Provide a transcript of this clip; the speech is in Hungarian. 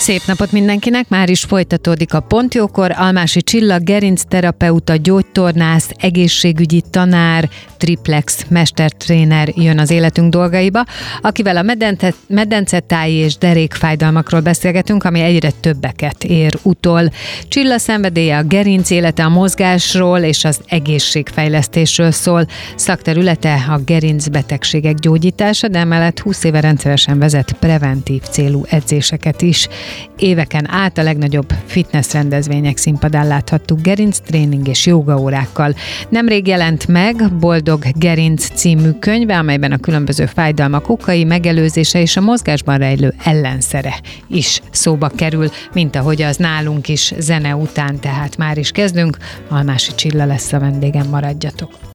Szép napot mindenkinek, már is folytatódik a Pontjókor. Almási Csilla, gerincterapeuta, gyógytornász, egészségügyi tanár, triplex mestertréner jön az életünk dolgaiba, akivel a medencetáji és derékfájdalmakról beszélgetünk, ami egyre többeket ér utol. Csilla szenvedélye a gerinc, élete a mozgásról és az egészségfejlesztésről szól. Szakterülete a gerincbetegségek gyógyítása, de emellett 20 éve rendszeresen vezet preventív célú edzéseket is. Éveken át a legnagyobb fitness rendezvények színpadán láthattuk gerinctréning és jógaórákkal. Nemrég jelent meg Boldog Gerinc című könyve, amelyben a különböző fájdalmak okai, megelőzése és a mozgásban rejlő ellenszere is szóba kerül, mint ahogy az nálunk is zene után, tehát már is kezdünk. Almási Csilla lesz a vendégem, maradjatok!